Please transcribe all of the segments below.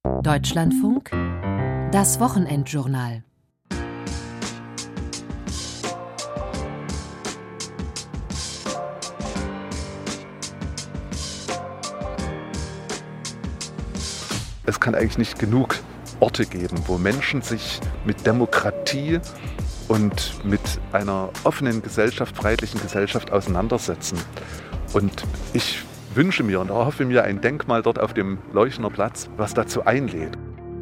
Deutschlandfunk, das Wochenendjournal. Es kann eigentlich nicht genug Orte geben, wo Menschen sich mit Demokratie und mit einer offenen Gesellschaft, freiheitlichen Gesellschaft auseinandersetzen. Und ich wünsche mir und erhoffe mir ein Denkmal dort auf dem Leuschner Platz, was dazu einlädt.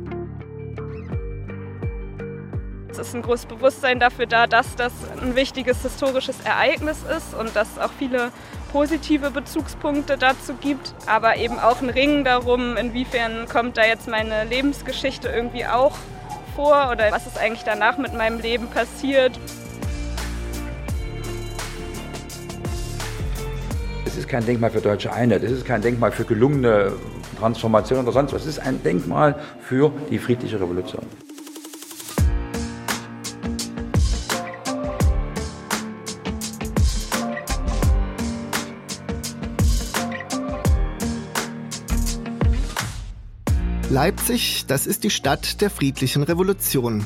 Es ist ein großes Bewusstsein dafür da, dass das ein wichtiges historisches Ereignis ist und dass es auch viele positive Bezugspunkte dazu gibt, aber eben auch ein Ringen darum, inwiefern kommt da jetzt meine Lebensgeschichte irgendwie auch vor oder was ist eigentlich danach mit meinem Leben passiert. Es ist kein Denkmal für deutsche Einheit, es ist kein Denkmal für gelungene Transformation oder sonst was. Es ist ein Denkmal für die friedliche Revolution. Leipzig, das ist die Stadt der friedlichen Revolution.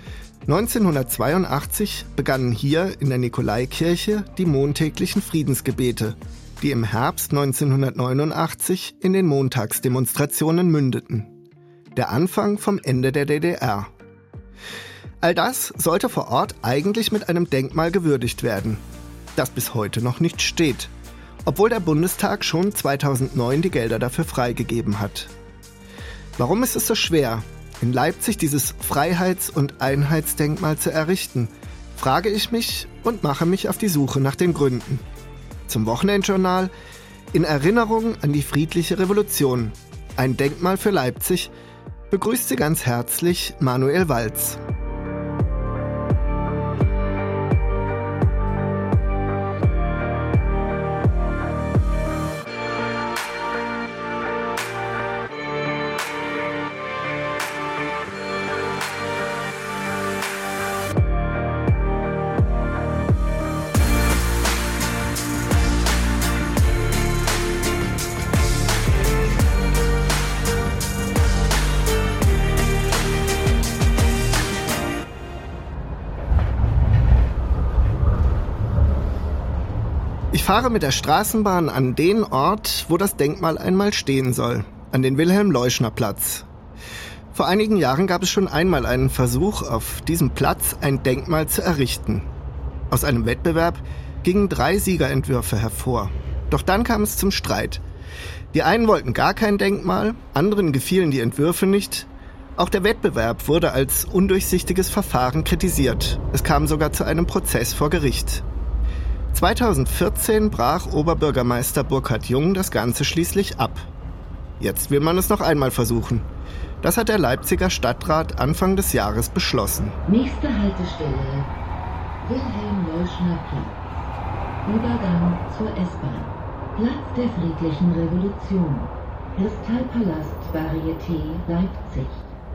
1982 begannen hier in der Nikolaikirche die montäglichen Friedensgebete, die im Herbst 1989 in den Montagsdemonstrationen mündeten. Der Anfang vom Ende der DDR. All das sollte vor Ort eigentlich mit einem Denkmal gewürdigt werden, das bis heute noch nicht steht, obwohl der Bundestag schon 2009 die Gelder dafür freigegeben hat. Warum ist es so schwer, in Leipzig dieses Freiheits- und Einheitsdenkmal zu errichten, frage ich mich und mache mich auf die Suche nach den Gründen. Zum Wochenendjournal in Erinnerung an die friedliche Revolution, ein Denkmal für Leipzig, begrüßt Sie ganz herzlich Manuel Walz. Ich fahre mit der Straßenbahn an den Ort, wo das Denkmal einmal stehen soll, an den Wilhelm-Leuschner-Platz. Vor einigen Jahren gab es schon einmal einen Versuch, auf diesem Platz ein Denkmal zu errichten. Aus einem Wettbewerb gingen 3 Siegerentwürfe hervor. Doch dann kam es zum Streit. Die einen wollten gar kein Denkmal, anderen gefielen die Entwürfe nicht. Auch der Wettbewerb wurde als undurchsichtiges Verfahren kritisiert. Es kam sogar zu einem Prozess vor Gericht. 2014 brach Oberbürgermeister Burkhard Jung das Ganze schließlich ab. Jetzt will man es noch einmal versuchen. Das hat der Leipziger Stadtrat Anfang des Jahres beschlossen. Nächste Haltestelle: Wilhelm-Leuschner-Platz. Übergang zur S-Bahn. Platz der friedlichen Revolution. Kristallpalast Varieté Leipzig.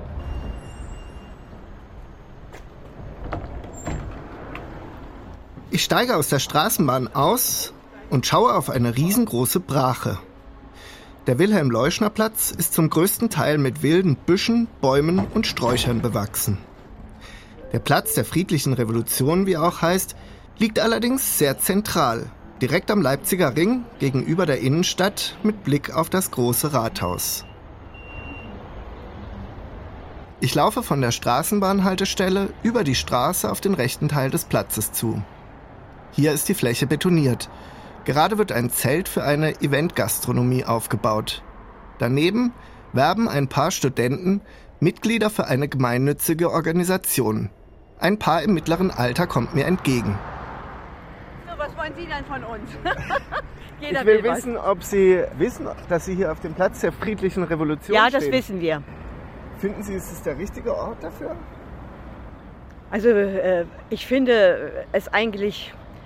Ich steige aus der Straßenbahn aus und schaue auf eine riesengroße Brache. Der Wilhelm-Leuschner-Platz ist zum größten Teil mit wilden Büschen, Bäumen und Sträuchern bewachsen. Der Platz der friedlichen Revolution, wie er auch heißt, liegt allerdings sehr zentral, direkt am Leipziger Ring gegenüber der Innenstadt mit Blick auf das große Rathaus. Ich laufe von der Straßenbahnhaltestelle über die Straße auf den rechten Teil des Platzes zu. Hier ist die Fläche betoniert. Gerade wird ein Zelt für eine Eventgastronomie aufgebaut. Daneben werben ein paar Studenten, Mitglieder für eine gemeinnützige Organisation. Ein Paar im mittleren Alter kommt mir entgegen. So, was wollen Sie denn von uns? Ich will wissen, ob Sie wissen, dass Sie hier auf dem Platz der friedlichen Revolution stehen. Ja, das wissen wir. Finden Sie, ist es der richtige Ort dafür? Also ich finde es eigentlich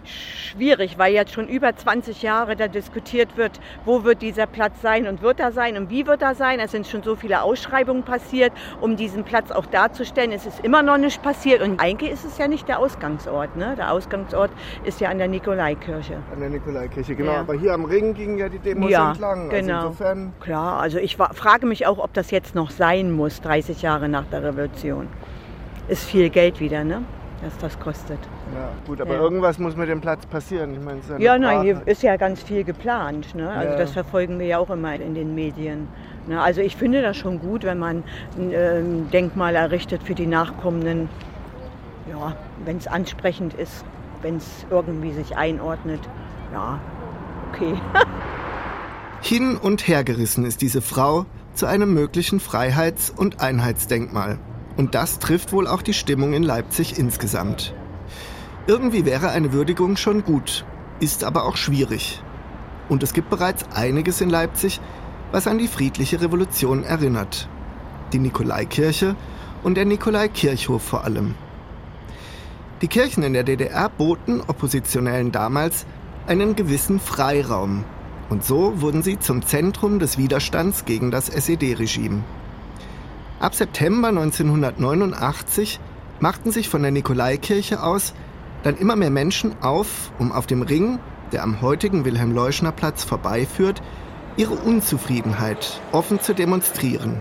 schwierig, weil jetzt schon über 20 Jahre da diskutiert wird, wo wird dieser Platz sein und wird er sein und wie wird er sein. Es sind schon so viele Ausschreibungen passiert, um diesen Platz auch darzustellen. Es ist immer noch nicht passiert und eigentlich ist es ja nicht der Ausgangsort. Ne? Der Ausgangsort ist ja an der Nikolaikirche. An der Nikolaikirche, genau. Ja. Aber hier am Ring gingen ja die Demos entlang. Genau. Also insofern Klar, also ich frage mich auch, ob das jetzt noch sein muss, 30 Jahre nach der Revolution. Ist viel Geld wieder, ne? Dass das kostet. Ja, gut, aber irgendwas muss mit dem Platz passieren. Ich meine, es ist Hier ist ja ganz viel geplant. Ne? Also das verfolgen wir ja auch immer in den Medien. Ne? Also ich finde das schon gut, wenn man ein Denkmal errichtet für die Nachkommenden. Ja, wenn es ansprechend ist, wenn es irgendwie sich einordnet. Ja, okay. Hin und her gerissen ist diese Frau zu einem möglichen Freiheits- und Einheitsdenkmal. Und das trifft wohl auch die Stimmung in Leipzig insgesamt. Irgendwie wäre eine Würdigung schon gut, ist aber auch schwierig. Und es gibt bereits einiges in Leipzig, was an die friedliche Revolution erinnert. Die Nikolaikirche und der Nikolaikirchhof vor allem. Die Kirchen in der DDR boten Oppositionellen damals einen gewissen Freiraum. Und so wurden sie zum Zentrum des Widerstands gegen das SED-Regime. Ab September 1989 machten sich von der Nikolaikirche aus dann immer mehr Menschen auf, um auf dem Ring, der am heutigen Wilhelm-Leuschner-Platz vorbeiführt, ihre Unzufriedenheit offen zu demonstrieren.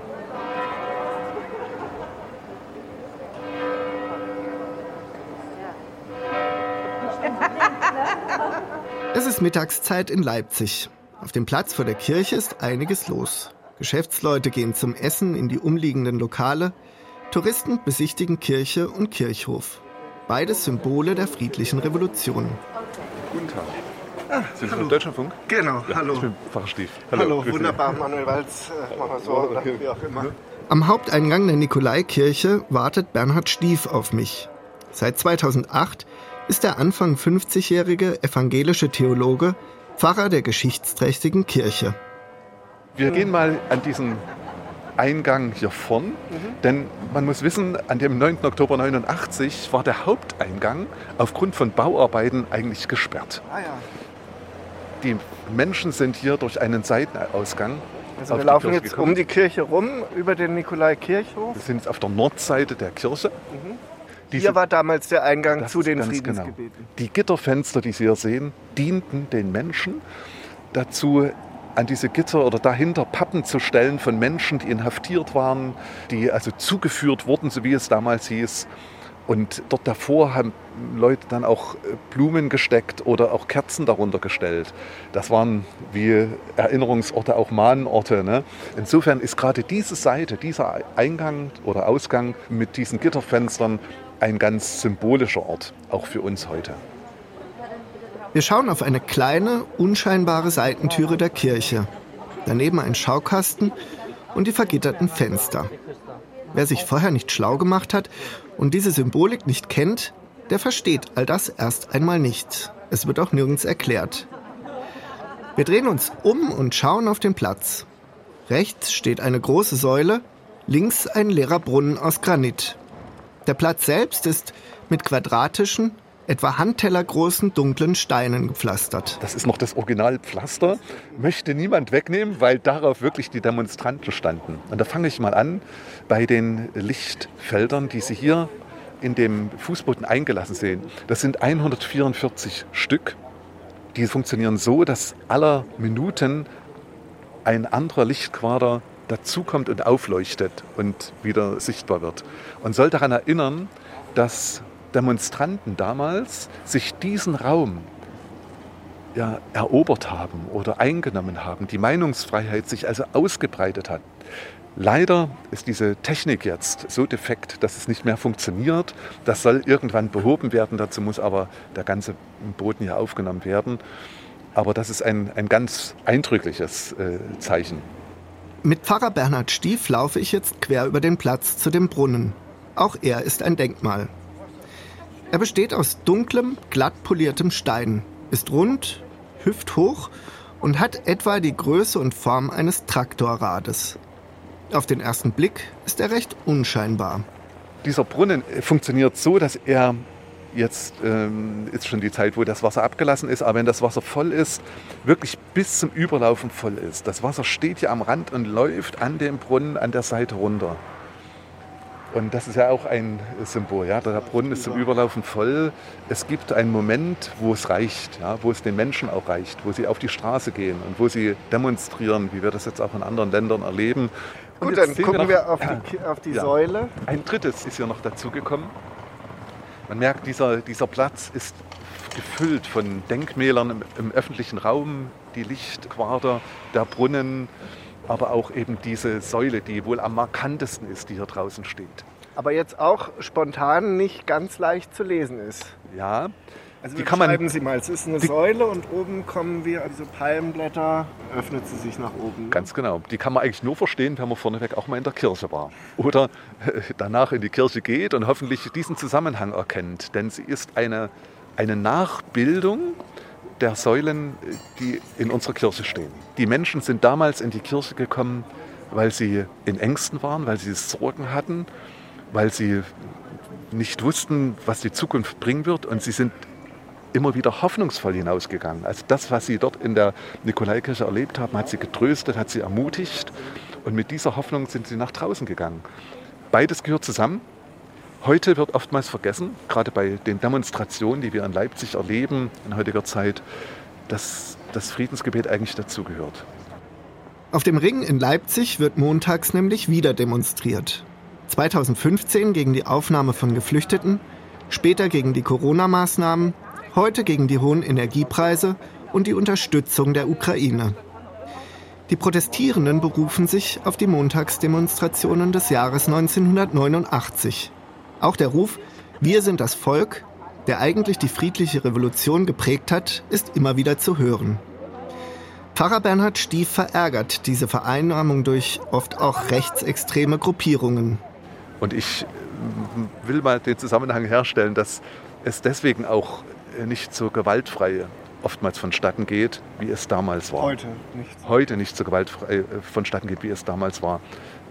Es ist Mittagszeit in Leipzig. Auf dem Platz vor der Kirche ist einiges los. Geschäftsleute gehen zum Essen in die umliegenden Lokale, Touristen besichtigen Kirche und Kirchhof. Beides Symbole der friedlichen Revolution. Guten Tag. Sind Sie vom Deutschlandfunk? Genau, ja, hallo. Ich bin Pfarrer Stief. Hallo, wunderbar, Manuel Walz, wie auch immer. Am Haupteingang der Nikolaikirche wartet Bernhard Stief auf mich. Seit 2008 ist der Anfang 50-jährige evangelische Theologe Pfarrer der geschichtsträchtigen Kirche. Wir gehen mal an diesen Eingang hier vorn, denn man muss wissen, an dem 9. Oktober 1989 war der Haupteingang aufgrund von Bauarbeiten eigentlich gesperrt. Die Menschen sind hier durch einen Seitenausgang. Also wir laufen jetzt um die Kirche rum, über den Nikolaikirchhof. Wir sind jetzt auf der Nordseite der Kirche. Hier war damals der Eingang zu den Friedensgebeten. Genau. Die Gitterfenster, die Sie hier sehen, dienten den Menschen dazu, an diese Gitter oder dahinter Pappen zu stellen von Menschen, die inhaftiert waren, die also zugeführt wurden, so wie es damals hieß. Und dort davor haben Leute dann auch Blumen gesteckt oder auch Kerzen darunter gestellt. Das waren wie Erinnerungsorte, auch Mahnorte. Ne? Insofern ist gerade diese Seite, dieser Eingang oder Ausgang mit diesen Gitterfenstern ein ganz symbolischer Ort, auch für uns heute. Wir schauen auf eine kleine, unscheinbare Seitentüre der Kirche. Daneben ein Schaukasten und die vergitterten Fenster. Wer sich vorher nicht schlau gemacht hat und diese Symbolik nicht kennt, der versteht all das erst einmal nicht. Es wird auch nirgends erklärt. Wir drehen uns um und schauen auf den Platz. Rechts steht eine große Säule, links ein leerer Brunnen aus Granit. Der Platz selbst ist mit quadratischen, etwa handtellergroßen dunklen Steinen gepflastert. Das ist noch das Originalpflaster. Möchte niemand wegnehmen, weil darauf wirklich die Demonstranten standen. Und da fange ich mal an bei den Lichtfeldern, die Sie hier in dem Fußboden eingelassen sehen. Das sind 144 Stück. Die funktionieren so, dass aller Minuten ein anderer Lichtquader dazukommt und aufleuchtet und wieder sichtbar wird. Und soll daran erinnern, dass Demonstranten damals sich diesen Raum erobert haben oder eingenommen haben, die Meinungsfreiheit sich also ausgebreitet hat. Leider ist diese Technik jetzt so defekt, dass es nicht mehr funktioniert. Das soll irgendwann behoben werden, dazu muss aber der ganze Boden hier aufgenommen werden. Aber das ist ein ganz eindrückliches Zeichen. Mit Pfarrer Bernhard Stief laufe ich jetzt quer über den Platz zu dem Brunnen. Auch er ist ein Denkmal. Er besteht aus dunklem, glatt poliertem Stein, ist rund, hüfthoch und hat etwa die Größe und Form eines Traktorrades. Auf den ersten Blick ist er recht unscheinbar. Dieser Brunnen funktioniert so, dass er Jetzt ist schon die Zeit, wo das Wasser abgelassen ist. Aber wenn das Wasser voll ist, wirklich bis zum Überlaufen voll ist. Das Wasser steht hier am Rand und läuft an dem Brunnen an der Seite runter. Und das ist ja auch ein Symbol. Ja? Der Brunnen ist zum Überlaufen voll. Es gibt einen Moment, wo es reicht, ja? Wo es den Menschen auch reicht, wo sie auf die Straße gehen und wo sie demonstrieren, wie wir das jetzt auch in anderen Ländern erleben. Gut, dann gucken wir auf die Säule. Ein drittes ist hier noch dazugekommen. Man merkt, dieser Platz ist gefüllt von Denkmälern im öffentlichen Raum, die Lichtquader, der Brunnen, aber auch eben diese Säule, die wohl am markantesten ist, die hier draußen steht. Aber jetzt auch spontan nicht ganz leicht zu lesen ist. Ja. Also beschreiben Sie mal, es ist eine Säule und oben kommen wir, diese Palmenblätter, öffnet sie sich nach oben. Ganz genau. Die kann man eigentlich nur verstehen, wenn man vorneweg auch mal in der Kirche war. Oder danach in die Kirche geht und hoffentlich diesen Zusammenhang erkennt. Denn sie ist eine Nachbildung der Säulen, die in unserer Kirche stehen. Die Menschen sind damals in die Kirche gekommen, weil sie in Ängsten waren, weil sie Sorgen hatten, weil sie nicht wussten, was die Zukunft bringen wird. Und sie sind immer wieder hoffnungsvoll hinausgegangen. Also das, was sie dort in der Nikolaikirche erlebt haben, hat sie getröstet, hat sie ermutigt. Und mit dieser Hoffnung sind sie nach draußen gegangen. Beides gehört zusammen. Heute wird oftmals vergessen, gerade bei den Demonstrationen, die wir in Leipzig erleben in heutiger Zeit, dass das Friedensgebet eigentlich dazugehört. Auf dem Ring in Leipzig wird montags nämlich wieder demonstriert. 2015 gegen die Aufnahme von Geflüchteten, später gegen die Corona-Maßnahmen, heute gegen die hohen Energiepreise und die Unterstützung der Ukraine. Die Protestierenden berufen sich auf die Montagsdemonstrationen des Jahres 1989. Auch der Ruf „Wir sind das Volk", der eigentlich die friedliche Revolution geprägt hat, ist immer wieder zu hören. Pfarrer Bernhard Stief verärgert diese Vereinnahmung durch oft auch rechtsextreme Gruppierungen. Und ich will mal den Zusammenhang herstellen, dass es deswegen auch nicht so gewaltfrei oftmals vonstatten geht, wie es damals war. Heute nicht so gewaltfrei vonstatten geht, wie es damals war.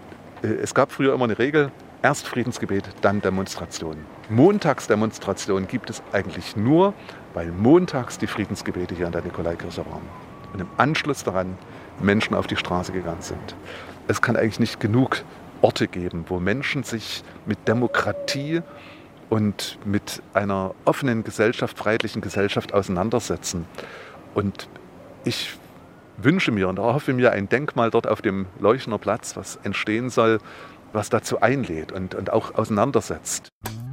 Es gab früher immer eine Regel, erst Friedensgebet, dann Demonstration. Montagsdemonstrationen gibt es eigentlich nur, weil montags die Friedensgebete hier an der Nikolaikirche waren. Und im Anschluss daran Menschen auf die Straße gegangen sind. Es kann eigentlich nicht genug Orte geben, wo Menschen sich mit Demokratie und mit einer offenen Gesellschaft, freiheitlichen Gesellschaft auseinandersetzen. Und ich wünsche mir und erhoffe mir ein Denkmal dort auf dem Leuchner Platz, was entstehen soll, was dazu einlädt und auch auseinandersetzt.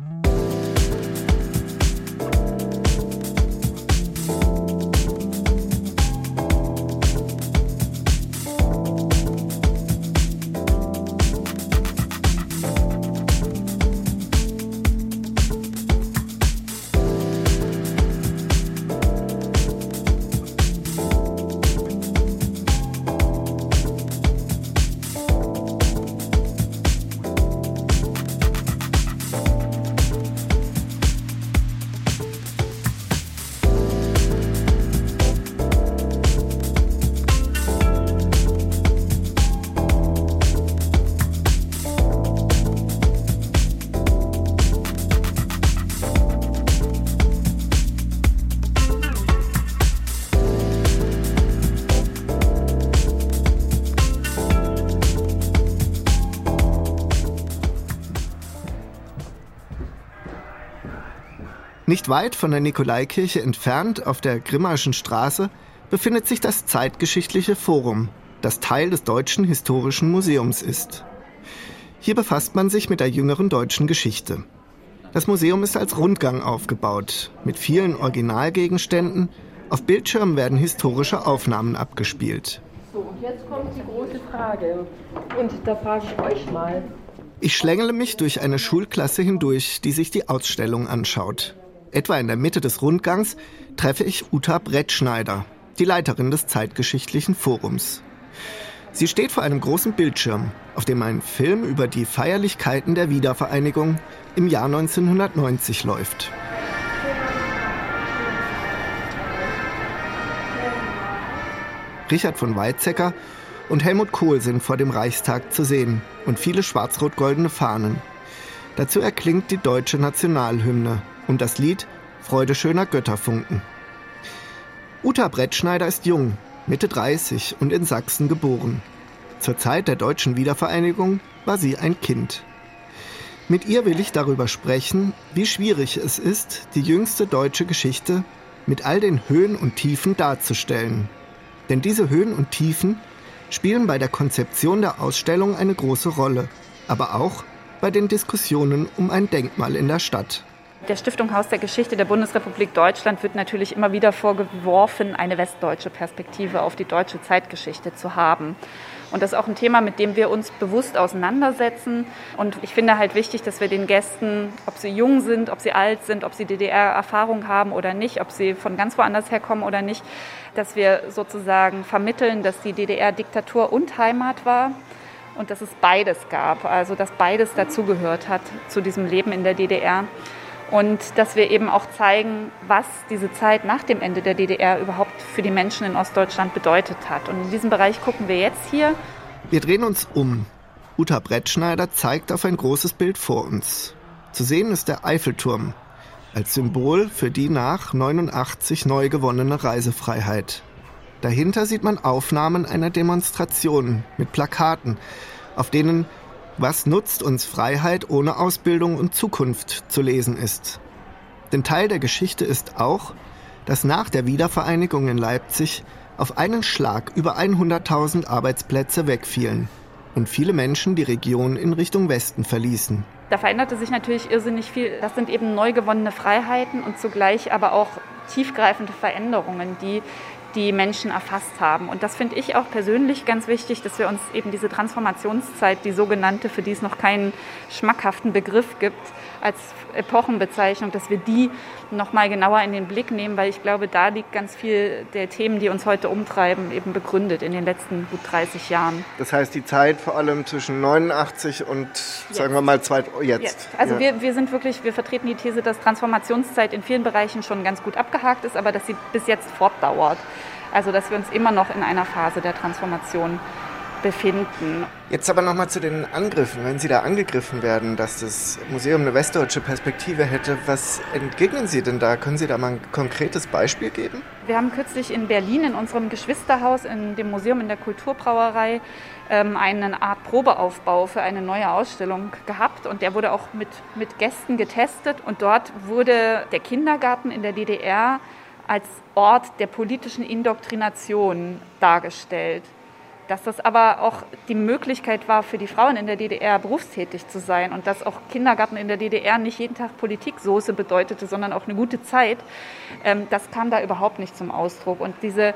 Nicht weit von der Nikolaikirche entfernt, auf der Grimmaischen Straße, befindet sich das Zeitgeschichtliche Forum, das Teil des Deutschen Historischen Museums ist. Hier befasst man sich mit der jüngeren deutschen Geschichte. Das Museum ist als Rundgang aufgebaut, mit vielen Originalgegenständen. Auf Bildschirmen werden historische Aufnahmen abgespielt. So, und jetzt kommt die große Frage. Und da frage ich euch mal. Ich schlängele mich durch eine Schulklasse hindurch, die sich die Ausstellung anschaut. Etwa in der Mitte des Rundgangs treffe ich Uta Brettschneider, die Leiterin des Zeitgeschichtlichen Forums. Sie steht vor einem großen Bildschirm, auf dem ein Film über die Feierlichkeiten der Wiedervereinigung im Jahr 1990 läuft. Richard von Weizsäcker und Helmut Kohl sind vor dem Reichstag zu sehen und viele schwarz-rot-goldene Fahnen. Dazu erklingt die deutsche Nationalhymne, und das Lied »Freude schöner Götterfunken«. Uta Brettschneider ist jung, Mitte 30 und in Sachsen geboren. Zur Zeit der deutschen Wiedervereinigung war sie ein Kind. Mit ihr will ich darüber sprechen, wie schwierig es ist, die jüngste deutsche Geschichte mit all den Höhen und Tiefen darzustellen. Denn diese Höhen und Tiefen spielen bei der Konzeption der Ausstellung eine große Rolle, aber auch bei den Diskussionen um ein Denkmal in der Stadt. Der Stiftung Haus der Geschichte der Bundesrepublik Deutschland wird natürlich immer wieder vorgeworfen, eine westdeutsche Perspektive auf die deutsche Zeitgeschichte zu haben. Und das ist auch ein Thema, mit dem wir uns bewusst auseinandersetzen. Und ich finde halt wichtig, dass wir den Gästen, ob sie jung sind, ob sie alt sind, ob sie DDR-Erfahrung haben oder nicht, ob sie von ganz woanders herkommen oder nicht, dass wir sozusagen vermitteln, dass die DDR Diktatur und Heimat war. Und dass es beides gab, also dass beides dazugehört hat zu diesem Leben in der DDR. Und dass wir eben auch zeigen, was diese Zeit nach dem Ende der DDR überhaupt für die Menschen in Ostdeutschland bedeutet hat. Und in diesem Bereich gucken wir jetzt hier. Wir drehen uns um. Uta Brettschneider zeigt auf ein großes Bild vor uns. Zu sehen ist der Eiffelturm als Symbol für die nach 89 neu gewonnene Reisefreiheit. Dahinter sieht man Aufnahmen einer Demonstration mit Plakaten, auf denen »Was nutzt uns Freiheit ohne Ausbildung und Zukunft« zu lesen ist. Denn Teil der Geschichte ist auch, dass nach der Wiedervereinigung in Leipzig auf einen Schlag über 100.000 Arbeitsplätze wegfielen und viele Menschen die Region in Richtung Westen verließen. Da veränderte sich natürlich irrsinnig viel. Das sind eben neu gewonnene Freiheiten und zugleich aber auch tiefgreifende Veränderungen, die die Menschen erfasst haben. Und das finde ich auch persönlich ganz wichtig, dass wir uns eben diese Transformationszeit, die sogenannte, für die es noch keinen schmackhaften Begriff gibt, als Epochenbezeichnung, dass wir die noch mal genauer in den Blick nehmen, weil ich glaube, da liegt ganz viel der Themen, die uns heute umtreiben, eben begründet in den letzten gut 30 Jahren. Das heißt, die Zeit vor allem zwischen 89 und, sagen wir mal, jetzt. Also ja. Wir vertreten die These, dass Transformationszeit in vielen Bereichen schon ganz gut abgehakt ist, aber dass sie bis jetzt fortdauert. Also, dass wir uns immer noch in einer Phase der Transformation befinden. Jetzt aber nochmal zu den Angriffen. Wenn Sie da angegriffen werden, dass das Museum eine westdeutsche Perspektive hätte, was entgegnen Sie denn da? Können Sie da mal ein konkretes Beispiel geben? Wir haben kürzlich in Berlin in unserem Geschwisterhaus, in dem Museum in der Kulturbrauerei, eine Art Probeaufbau für eine neue Ausstellung gehabt. Und der wurde auch mit Gästen getestet. Und dort wurde der Kindergarten in der DDR als Ort der politischen Indoktrination dargestellt. Dass das aber auch die Möglichkeit war, für die Frauen in der DDR berufstätig zu sein und dass auch Kindergarten in der DDR nicht jeden Tag Politiksoße bedeutete, sondern auch eine gute Zeit, das kam da überhaupt nicht zum Ausdruck. Und diese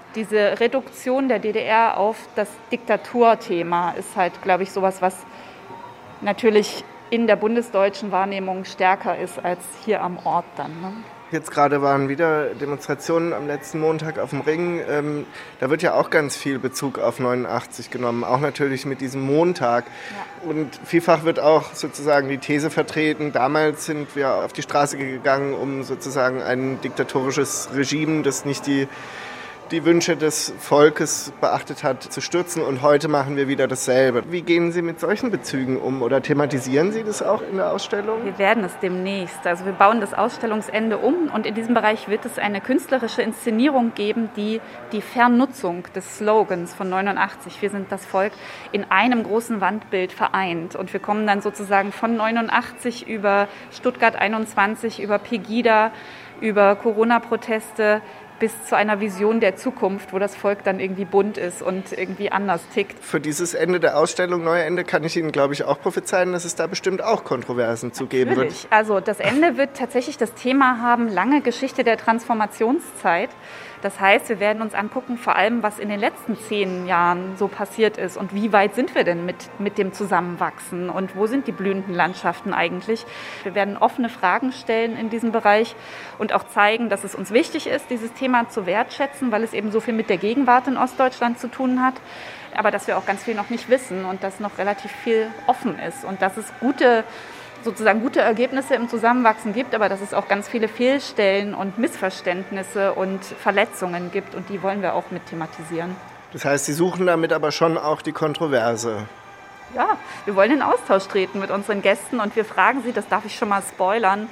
Reduktion der DDR auf das Diktaturthema ist halt, glaube ich, sowas, was natürlich in der bundesdeutschen Wahrnehmung stärker ist als hier am Ort dann, ne? Jetzt gerade waren wieder Demonstrationen am letzten Montag auf dem Ring. Da wird ja auch ganz viel Bezug auf 89 genommen, auch natürlich mit diesem Montag. Ja. Und vielfach wird auch sozusagen die These vertreten, damals sind wir auf die Straße gegangen, um sozusagen ein diktatorisches Regime, das nicht die Wünsche des Volkes beachtet hat, zu stürzen. Und heute machen wir wieder dasselbe. Wie gehen Sie mit solchen Bezügen um oder thematisieren Sie das auch in der Ausstellung? Wir werden es demnächst. Also wir bauen das Ausstellungsende um und in diesem Bereich wird es eine künstlerische Inszenierung geben, die die Vernutzung des Slogans von 89, wir sind das Volk, in einem großen Wandbild vereint. Und wir kommen dann sozusagen von 89 über Stuttgart 21, über Pegida, über Corona-Proteste, bis zu einer Vision der Zukunft, wo das Volk dann irgendwie bunt ist und irgendwie anders tickt. Für dieses Ende der Ausstellung, neue Ende, kann ich Ihnen, glaube ich, auch prophezeien, dass es da bestimmt auch Kontroversen zu geben wird. Natürlich. Also das Ende wird tatsächlich das Thema haben, lange Geschichte der Transformationszeit. Das heißt, wir werden uns angucken, vor allem, was in den letzten 10 Jahren so passiert ist und wie weit sind wir denn mit dem Zusammenwachsen und wo sind die blühenden Landschaften eigentlich. Wir werden offene Fragen stellen in diesem Bereich und auch zeigen, dass es uns wichtig ist, dieses Thema zu wertschätzen, weil es eben so viel mit der Gegenwart in Ostdeutschland zu tun hat, aber dass wir auch ganz viel noch nicht wissen und dass noch relativ viel offen ist und dass es gute Ergebnisse im Zusammenwachsen gibt, aber dass es auch ganz viele Fehlstellen und Missverständnisse und Verletzungen gibt und die wollen wir auch mit thematisieren. Das heißt, Sie suchen damit aber schon auch die Kontroverse? Ja, wir wollen in Austausch treten mit unseren Gästen und wir fragen sie, das darf ich schon mal spoilern,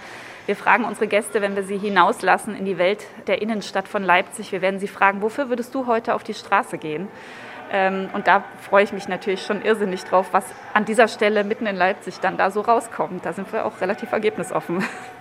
Wir fragen unsere Gäste, wenn wir sie hinauslassen in die Welt der Innenstadt von Leipzig, wir werden sie fragen, wofür würdest du heute auf die Straße gehen? Und da freue ich mich natürlich schon irrsinnig drauf, was an dieser Stelle mitten in Leipzig dann da so rauskommt. Da sind wir auch relativ ergebnisoffen.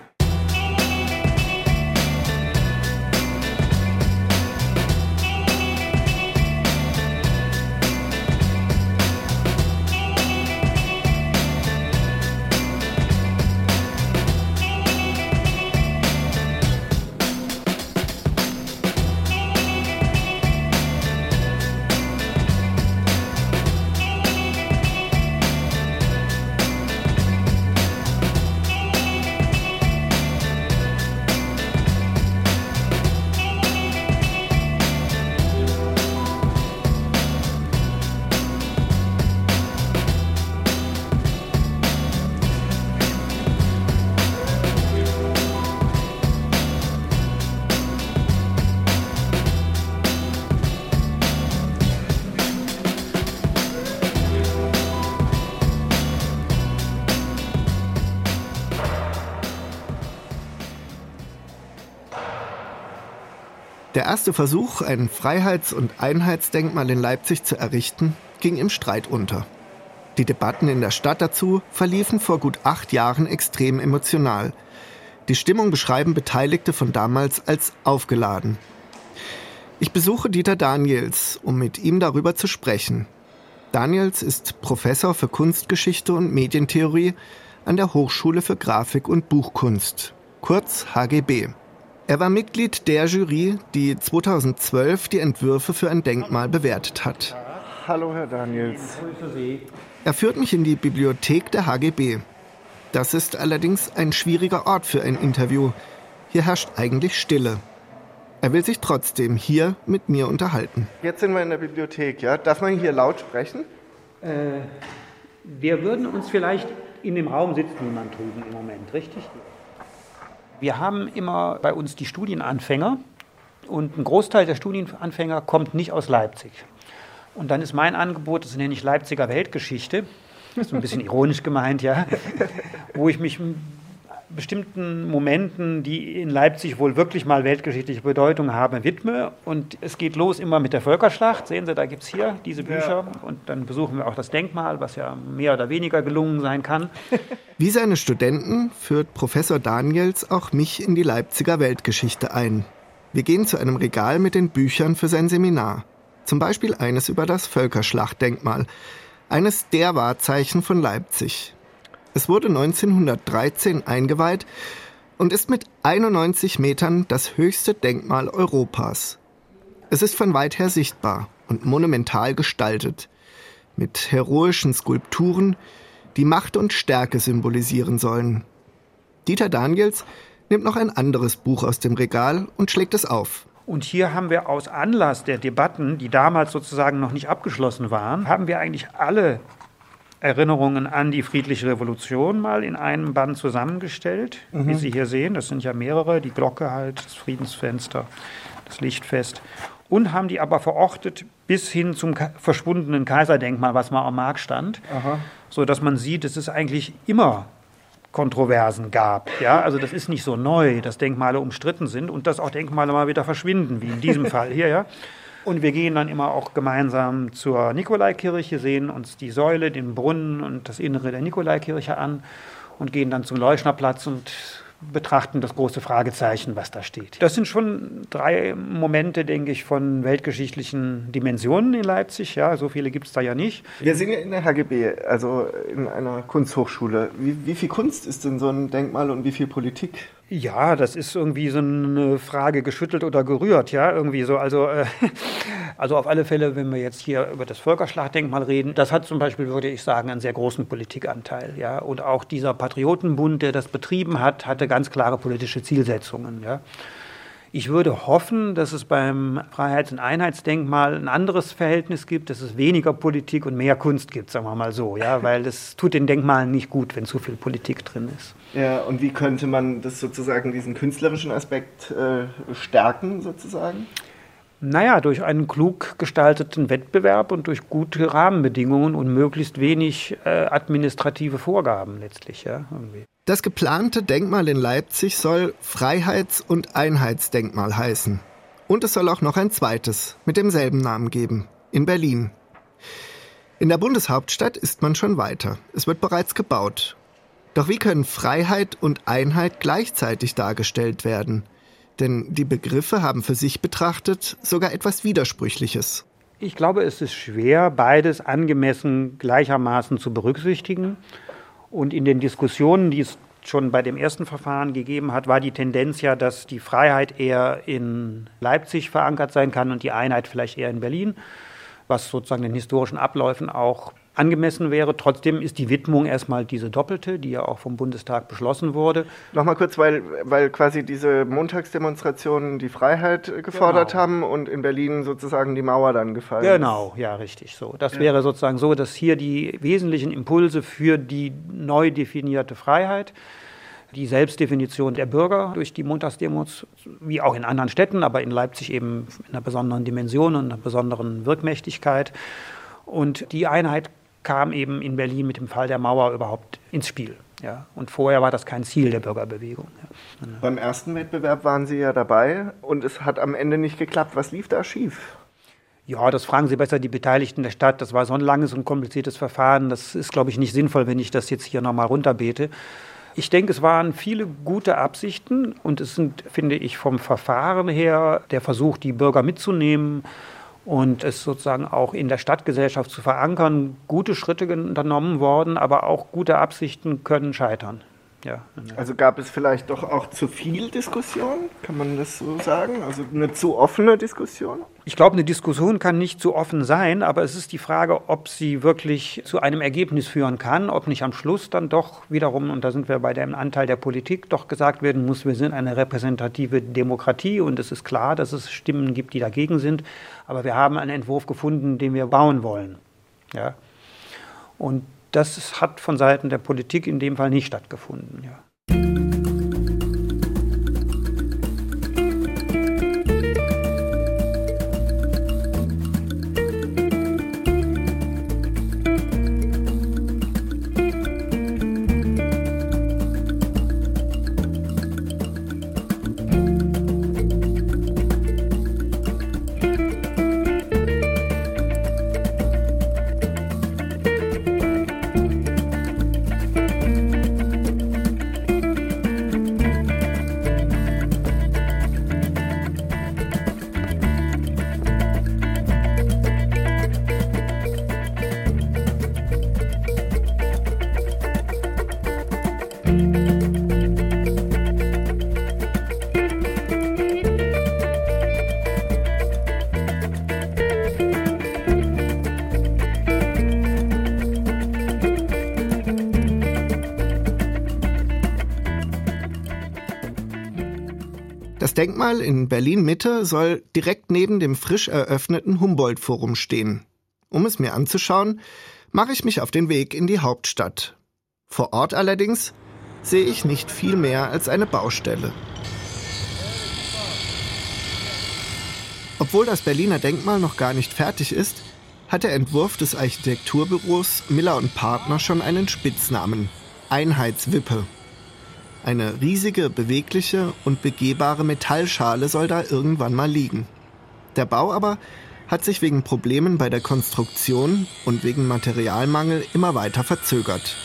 Der erste Versuch, ein Freiheits- und Einheitsdenkmal in Leipzig zu errichten, ging im Streit unter. Die Debatten in der Stadt dazu verliefen vor gut 8 Jahren extrem emotional. Die Stimmung beschreiben Beteiligte von damals als aufgeladen. Ich besuche Dieter Daniels, um mit ihm darüber zu sprechen. Daniels ist Professor für Kunstgeschichte und Medientheorie an der Hochschule für Grafik und Buchkunst, kurz HGB. Er war Mitglied der Jury, die 2012 die Entwürfe für ein Denkmal bewertet hat. Hallo, Herr Daniels. Ich grüße Sie. Er führt mich in die Bibliothek der HGB. Das ist allerdings ein schwieriger Ort für ein Interview. Hier herrscht eigentlich Stille. Er will sich trotzdem hier mit mir unterhalten. Jetzt sind wir in der Bibliothek, ja? Darf man hier laut sprechen? Wir würden uns vielleicht, in dem Raum sitzt niemand drüben im Moment, richtig? Wir haben immer bei uns die Studienanfänger und ein Großteil der Studienanfänger kommt nicht aus Leipzig. Und dann ist mein Angebot, das nenne ich Leipziger Weltgeschichte, das ist ein bisschen ironisch gemeint, ja, wo ich mich bestimmten Momenten, die in Leipzig wohl wirklich mal weltgeschichtliche Bedeutung haben, widme. Und es geht los immer mit der Völkerschlacht. Sehen Sie, da gibt es hier diese Bücher. Ja. Und dann besuchen wir auch das Denkmal, was ja mehr oder weniger gelungen sein kann. Wie seine Studenten führt Professor Daniels auch mich in die Leipziger Weltgeschichte ein. Wir gehen zu einem Regal mit den Büchern für sein Seminar. Zum Beispiel eines über das Völkerschlachtdenkmal, eines der Wahrzeichen von Leipzig. Es wurde 1913 eingeweiht und ist mit 91 Metern das höchste Denkmal Europas. Es ist von weit her sichtbar und monumental gestaltet, mit heroischen Skulpturen, die Macht und Stärke symbolisieren sollen. Dieter Daniels nimmt noch ein anderes Buch aus dem Regal und schlägt es auf. Und hier haben wir aus Anlass der Debatten, die damals sozusagen noch nicht abgeschlossen waren, haben wir eigentlich alle Erinnerungen an die friedliche Revolution mal in einem Band zusammengestellt, wie Sie hier sehen. Das sind ja mehrere, die Glocke halt, das Friedensfenster, das Lichtfest. Und haben die aber verortet bis hin zum verschwundenen Kaiserdenkmal, was mal am Markt stand, sodass man sieht, dass es eigentlich immer Kontroversen gab. Ja? Also das ist nicht so neu, dass Denkmale umstritten sind und dass auch Denkmale mal wieder verschwinden, wie in diesem Fall hier, ja. Und wir gehen dann immer auch gemeinsam zur Nikolaikirche, sehen uns die Säule, den Brunnen und das Innere der Nikolaikirche an und gehen dann zum Leuschnerplatz und betrachten das große Fragezeichen, was da steht. Das sind schon 3 Momente, denke ich, von weltgeschichtlichen Dimensionen in Leipzig. Ja, so viele gibt es da ja nicht. Wir sind ja in der HGB, also in einer Kunsthochschule. Wie viel Kunst ist denn so ein Denkmal und wie viel Politik? Ja, das ist irgendwie so eine Frage geschüttelt oder gerührt, ja, irgendwie so. Also auf alle Fälle, wenn wir jetzt hier über das Völkerschlachtdenkmal reden, das hat zum Beispiel, würde ich sagen, einen sehr großen Politikanteil, ja. Und auch dieser Patriotenbund, der das betrieben hat, hatte ganz klare politische Zielsetzungen, ja. Ich würde hoffen, dass es beim Freiheits- und Einheitsdenkmal ein anderes Verhältnis gibt, dass es weniger Politik und mehr Kunst gibt, sagen wir mal so, ja, weil das tut den Denkmalen nicht gut, wenn zu viel Politik drin ist. Ja, und wie könnte man das sozusagen, diesen künstlerischen Aspekt stärken sozusagen? Naja, durch einen klug gestalteten Wettbewerb und durch gute Rahmenbedingungen und möglichst wenig administrative Vorgaben letztlich, ja, irgendwie. Das geplante Denkmal in Leipzig soll Freiheits- und Einheitsdenkmal heißen. Und es soll auch noch ein zweites mit demselben Namen geben, in Berlin. In der Bundeshauptstadt ist man schon weiter. Es wird bereits gebaut. Doch wie können Freiheit und Einheit gleichzeitig dargestellt werden? Denn die Begriffe haben für sich betrachtet sogar etwas Widersprüchliches. Ich glaube, es ist schwer, beides angemessen gleichermaßen zu berücksichtigen. Und in den Diskussionen, die es schon bei dem ersten Verfahren gegeben hat, war die Tendenz ja, dass die Freiheit eher in Leipzig verankert sein kann und die Einheit vielleicht eher in Berlin, was sozusagen den historischen Abläufen auch angemessen wäre. Trotzdem ist die Widmung erstmal diese doppelte, die ja auch vom Bundestag beschlossen wurde. Nochmal kurz, weil quasi diese Montagsdemonstrationen die Freiheit gefordert haben und in Berlin sozusagen die Mauer dann gefallen ist. Genau, ja, richtig so. Das wäre sozusagen so, dass hier die wesentlichen Impulse für die neu definierte Freiheit, die Selbstdefinition der Bürger durch die Montagsdemos, wie auch in anderen Städten, aber in Leipzig eben in einer besonderen Dimension und einer besonderen Wirkmächtigkeit. Und die Einheit kam eben in Berlin mit dem Fall der Mauer überhaupt ins Spiel. Ja. Und vorher war das kein Ziel der Bürgerbewegung. Ja. Beim ersten Wettbewerb waren Sie ja dabei und es hat am Ende nicht geklappt. Was lief da schief? Ja, das fragen Sie besser die Beteiligten der Stadt. Das war so ein langes und kompliziertes Verfahren. Das ist, glaube ich, nicht sinnvoll, wenn ich das jetzt hier nochmal runterbete. Ich denke, es waren viele gute Absichten und es sind, finde ich, vom Verfahren her der Versuch, die Bürger mitzunehmen und es sozusagen auch in der Stadtgesellschaft zu verankern, gute Schritte unternommen worden, aber auch gute Absichten können scheitern. Ja. Also gab es vielleicht doch auch zu viel Diskussion, kann man das so sagen? Also eine zu offene Diskussion? Ich glaube, eine Diskussion kann nicht zu offen sein, aber es ist die Frage, ob sie wirklich zu einem Ergebnis führen kann, ob nicht am Schluss dann doch wiederum, und da sind wir bei dem Anteil der Politik, doch gesagt werden muss, wir sind eine repräsentative Demokratie und es ist klar, dass es Stimmen gibt, die dagegen sind, aber wir haben einen Entwurf gefunden, den wir bauen wollen. Ja. Und das hat von Seiten der Politik in dem Fall nicht stattgefunden. Ja. Das Denkmal in Berlin-Mitte soll direkt neben dem frisch eröffneten Humboldt-Forum stehen. Um es mir anzuschauen, mache ich mich auf den Weg in die Hauptstadt. Vor Ort allerdings sehe ich nicht viel mehr als eine Baustelle. Obwohl das Berliner Denkmal noch gar nicht fertig ist, hat der Entwurf des Architekturbüros Miller & Partner schon einen Spitznamen: Einheitswippe. Eine riesige, bewegliche und begehbare Metallschale soll da irgendwann mal liegen. Der Bau aber hat sich wegen Problemen bei der Konstruktion und wegen Materialmangel immer weiter verzögert.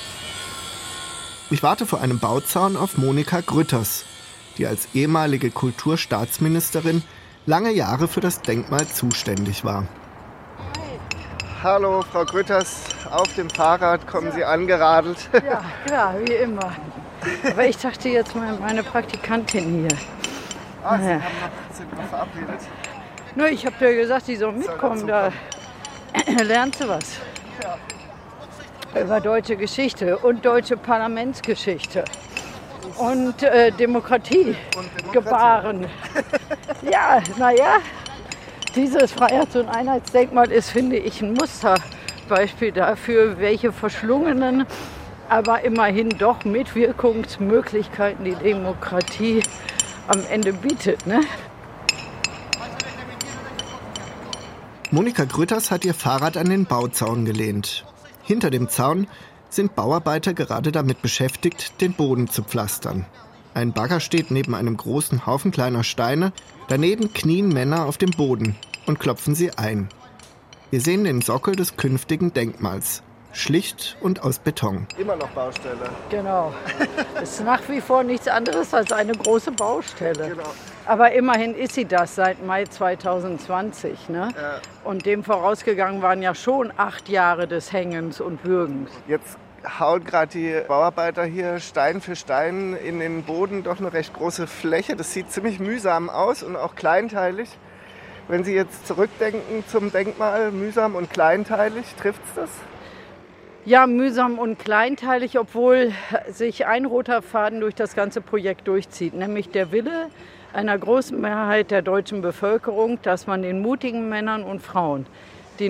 Ich warte vor einem Bauzaun auf Monika Grütters, die als ehemalige Kulturstaatsministerin lange Jahre für das Denkmal zuständig war. Hallo, Frau Grütters, auf dem Fahrrad kommen Sie angeradelt. Ja, klar, wie immer. Aber ich dachte jetzt mal meine Praktikantin hier. Ah, Sie sind noch verabredet? Nur, ich habe dir gesagt, die soll mitkommen, da lernt sie was. Ja. Über deutsche Geschichte und deutsche Parlamentsgeschichte. Und Demokratie gebaren. Ja, naja, dieses Freiheits- und Einheitsdenkmal ist, finde ich, ein Musterbeispiel dafür, welche verschlungenen, aber immerhin doch Mitwirkungsmöglichkeiten die Demokratie am Ende bietet, ne? Monika Grütters hat ihr Fahrrad an den Bauzaun gelehnt. Hinter dem Zaun sind Bauarbeiter gerade damit beschäftigt, den Boden zu pflastern. Ein Bagger steht neben einem großen Haufen kleiner Steine. Daneben knien Männer auf dem Boden und klopfen sie ein. Wir sehen den Sockel des künftigen Denkmals. Schlicht und aus Beton. Immer noch Baustelle. Genau. Es ist nach wie vor nichts anderes als eine große Baustelle. Genau. Aber immerhin ist sie das seit Mai 2020. Ne? Ja. Und dem vorausgegangen waren ja schon 8 Jahre des Hängens und Würgens. Jetzt hauen gerade die Bauarbeiter hier Stein für Stein in den Boden, doch eine recht große Fläche. Das sieht ziemlich mühsam aus und auch kleinteilig. Wenn Sie jetzt zurückdenken zum Denkmal, mühsam und kleinteilig, trifft es das? Ja, mühsam und kleinteilig, obwohl sich ein roter Faden durch das ganze Projekt durchzieht, nämlich der Wille einer großen Mehrheit der deutschen Bevölkerung, dass man den mutigen Männern und Frauen, die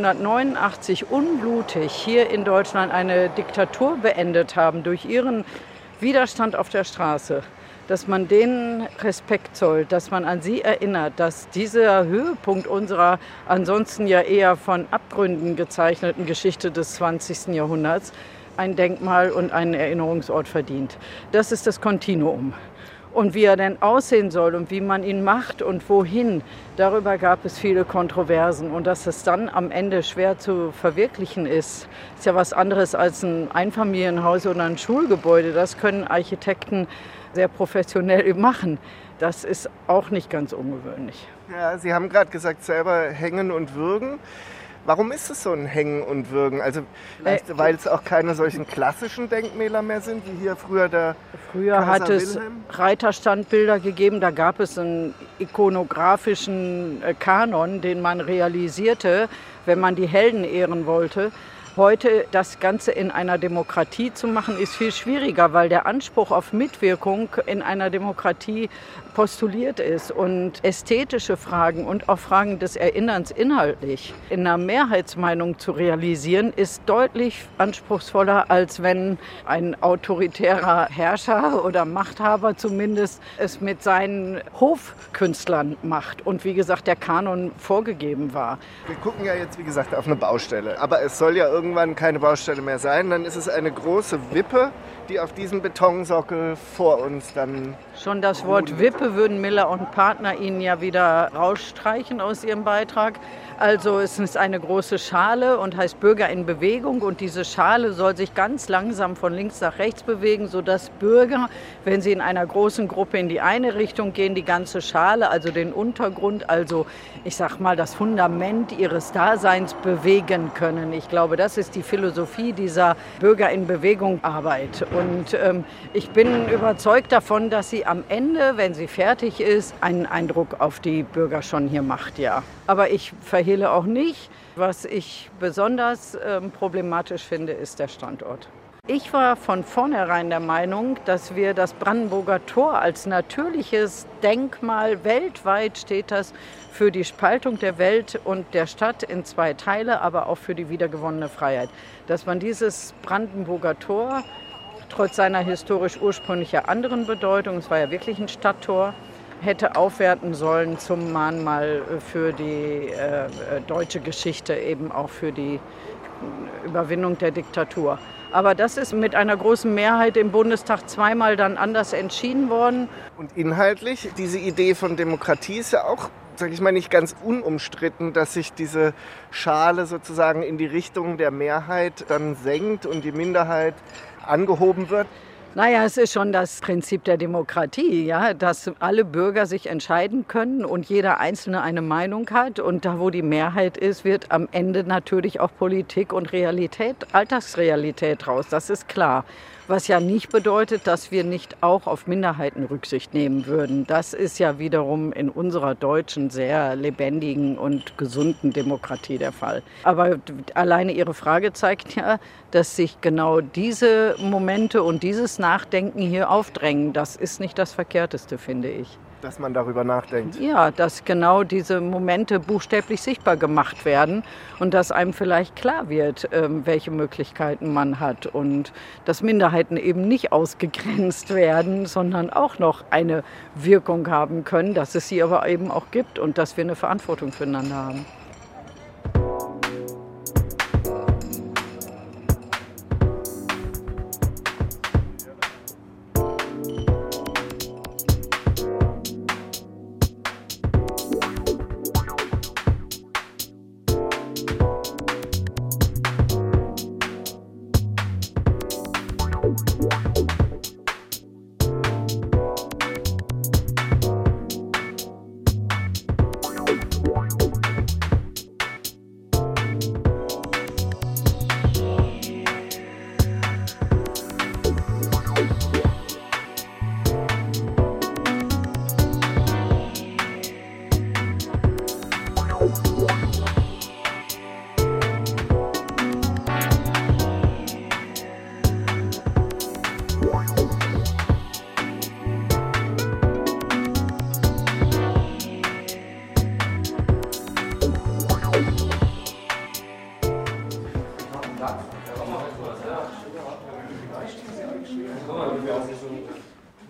1989 unblutig hier in Deutschland eine Diktatur beendet haben durch ihren Widerstand auf der Straße, dass man denen Respekt zollt, dass man an sie erinnert, dass dieser Höhepunkt unserer ansonsten ja eher von Abgründen gezeichneten Geschichte des 20. Jahrhunderts ein Denkmal und einen Erinnerungsort verdient. Das ist das Kontinuum. Und wie er denn aussehen soll und wie man ihn macht und wohin, darüber gab es viele Kontroversen. Und dass es dann am Ende schwer zu verwirklichen ist ja was anderes als ein Einfamilienhaus oder ein Schulgebäude. Das können Architekten sehr professionell machen. Das ist auch nicht ganz ungewöhnlich. Ja, Sie haben gerade gesagt, selber hängen und würgen. Warum ist es so ein Hängen und Würgen? Also vielleicht, weil es auch keine solchen klassischen Denkmäler mehr sind, wie hier früher der Früher hat es Reiterstandbilder gegeben, da gab es einen ikonografischen Kanon, den man realisierte, wenn man die Helden ehren wollte. Heute das Ganze in einer Demokratie zu machen, ist viel schwieriger, weil der Anspruch auf Mitwirkung in einer Demokratie postuliert ist und ästhetische Fragen und auch Fragen des Erinnerns inhaltlich in einer Mehrheitsmeinung zu realisieren, ist deutlich anspruchsvoller, als wenn ein autoritärer Herrscher oder Machthaber zumindest es mit seinen Hofkünstlern macht und wie gesagt der Kanon vorgegeben war. Wir gucken ja jetzt wie gesagt auf eine Baustelle, aber es soll ja irgendwann keine Baustelle mehr sein, dann ist es eine große Wippe, die auf diesem Betonsockel vor uns dann... Schon das Wort Wippe würden Miller und Partner Ihnen ja wieder rausstreichen aus Ihrem Beitrag. Also es ist eine große Schale und heißt Bürger in Bewegung und diese Schale soll sich ganz langsam von links nach rechts bewegen, sodass Bürger, wenn sie in einer großen Gruppe in die eine Richtung gehen, die ganze Schale, also den Untergrund, also ich sag mal das Fundament ihres Daseins bewegen können. Ich glaube, das ist die Philosophie dieser Bürger in Bewegung Arbeit. Und ich bin überzeugt davon, dass sie am Ende, wenn sie fertig ist, einen Eindruck auf die Bürger schon hier macht, ja. Aber ich verhehle auch nicht, was ich besonders problematisch finde, ist der Standort. Ich war von vornherein der Meinung, dass wir das Brandenburger Tor als natürliches Denkmal, weltweit steht das, für die Spaltung der Welt und der Stadt in 2 Teile, aber auch für die wiedergewonnene Freiheit. Dass man dieses Brandenburger Tor, trotz seiner historisch ursprünglich ja anderen Bedeutung, es war ja wirklich ein Stadttor, hätte aufwerten sollen zum Mahnmal für die deutsche Geschichte, eben auch für die Überwindung der Diktatur. Aber das ist mit einer großen Mehrheit im Bundestag 2-mal dann anders entschieden worden. Und inhaltlich, diese Idee von Demokratie ist ja auch, sage ich mal, nicht ganz unumstritten, dass sich diese Schale sozusagen in die Richtung der Mehrheit dann senkt und die Minderheit angehoben wird. Naja, es ist schon das Prinzip der Demokratie, ja, dass alle Bürger sich entscheiden können und jeder Einzelne eine Meinung hat. Und da, wo die Mehrheit ist, wird am Ende natürlich auch Politik und Realität, Alltagsrealität raus. Das ist klar. Was ja nicht bedeutet, dass wir nicht auch auf Minderheiten Rücksicht nehmen würden. Das ist ja wiederum in unserer deutschen, sehr lebendigen und gesunden Demokratie der Fall. Aber alleine Ihre Frage zeigt ja, dass sich genau diese Momente und dieses Nachdenken hier aufdrängen. Das ist nicht das Verkehrteste, finde ich. Dass man darüber nachdenkt. Ja, dass genau diese Momente buchstäblich sichtbar gemacht werden und dass einem vielleicht klar wird, welche Möglichkeiten man hat und dass Minderheiten eben nicht ausgegrenzt werden, sondern auch noch eine Wirkung haben können, dass es sie aber eben auch gibt und dass wir eine Verantwortung füreinander haben.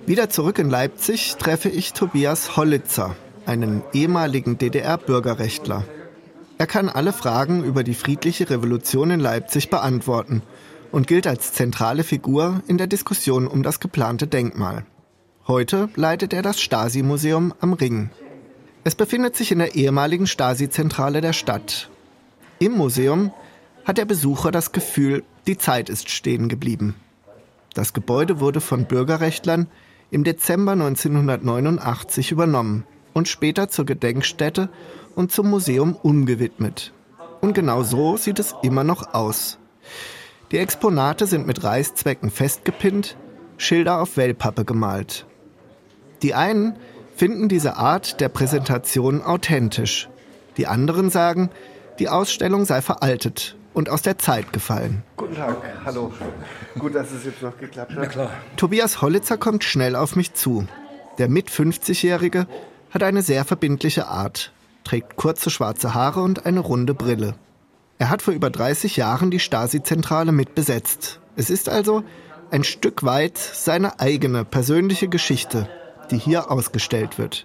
Wieder zurück in Leipzig treffe ich Tobias Hollitzer, einen ehemaligen DDR-Bürgerrechtler. Er kann alle Fragen über die friedliche Revolution in Leipzig beantworten und gilt als zentrale Figur in der Diskussion um das geplante Denkmal. Heute leitet er das Stasi-Museum am Ring. Es befindet sich in der ehemaligen Stasi-Zentrale der Stadt. Im Museum hat der Besucher das Gefühl, die Zeit ist stehen geblieben. Das Gebäude wurde von Bürgerrechtlern im Dezember 1989 übernommen und später zur Gedenkstätte und zum Museum umgewidmet. Und genau so sieht es immer noch aus. Die Exponate sind mit Reißzwecken festgepinnt, Schilder auf Wellpappe gemalt. Die einen finden diese Art der Präsentation authentisch. Die anderen sagen, die Ausstellung sei veraltet und aus der Zeit gefallen. Guten Tag, hallo. Gut, dass es jetzt noch geklappt hat. Na klar. Tobias Hollitzer kommt schnell auf mich zu. Der mit-50-Jährige hat eine sehr verbindliche Art, trägt kurze schwarze Haare und eine runde Brille. Er hat vor über 30 Jahren die Stasi-Zentrale mitbesetzt. Es ist also ein Stück weit seine eigene persönliche Geschichte, die hier ausgestellt wird.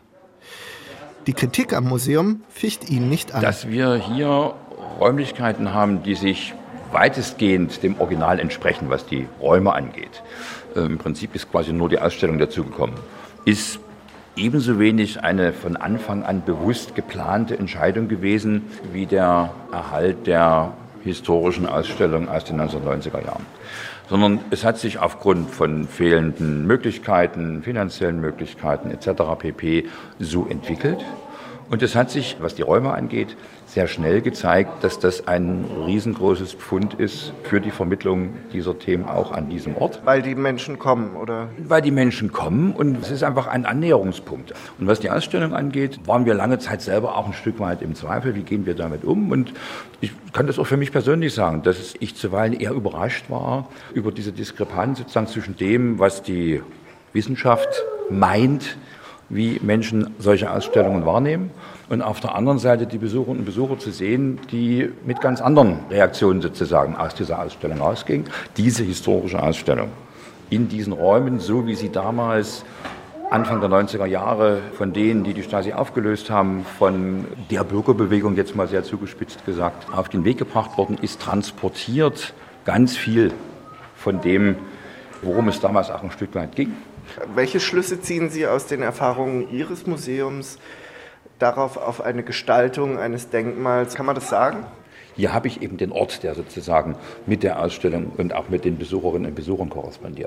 Die Kritik am Museum ficht ihn nicht an. Dass wir hier Räumlichkeiten haben, die sich weitestgehend dem Original entsprechen, was die Räume angeht. Im Prinzip ist quasi nur die Ausstellung dazugekommen. Ist ebenso wenig eine von Anfang an bewusst geplante Entscheidung gewesen, wie der Erhalt der historischen Ausstellung aus den 1990er Jahren. Sondern es hat sich aufgrund von fehlenden Möglichkeiten, finanziellen Möglichkeiten etc. pp. So entwickelt. Und es hat sich, was die Räume angeht, sehr schnell gezeigt, dass das ein riesengroßes Pfund ist für die Vermittlung dieser Themen auch an diesem Ort. Weil die Menschen kommen, oder? Weil die Menschen kommen und es ist einfach ein Annäherungspunkt. Und was die Ausstellung angeht, waren wir lange Zeit selber auch ein Stück weit im Zweifel, wie gehen wir damit um? Und ich kann das auch für mich persönlich sagen, dass ich zuweilen eher überrascht war über diese Diskrepanz sozusagen zwischen dem, was die Wissenschaft meint, wie Menschen solche Ausstellungen wahrnehmen und auf der anderen Seite die Besucherinnen und Besucher zu sehen, die mit ganz anderen Reaktionen sozusagen aus dieser Ausstellung rausgingen. Diese historische Ausstellung in diesen Räumen, so wie sie damals Anfang der 90er Jahre von denen, die die Stasi aufgelöst haben, von der Bürgerbewegung, jetzt mal sehr zugespitzt gesagt, auf den Weg gebracht worden ist, transportiert ganz viel von dem, worum es damals auch ein Stück weit ging. Welche Schlüsse ziehen Sie aus den Erfahrungen Ihres Museums darauf, auf eine Gestaltung eines Denkmals? Kann man das sagen? Hier habe ich eben den Ort, der sozusagen mit der Ausstellung und auch mit den Besucherinnen und Besuchern korrespondiert.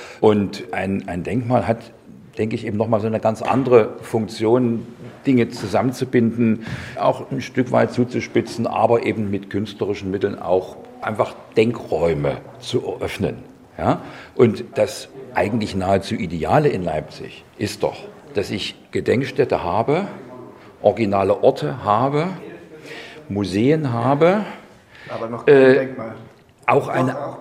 Und ein Denkmal hat, denke ich, eben nochmal so eine ganz andere Funktion, Dinge zusammenzubinden, auch ein Stück weit zuzuspitzen, aber eben mit künstlerischen Mitteln auch einfach Denkräume zu eröffnen. Ja? Und das eigentlich nahezu Ideale in Leipzig ist doch, dass ich Gedenkstätte habe, originale Orte habe, Museen habe, aber noch kein Denkmal. Auch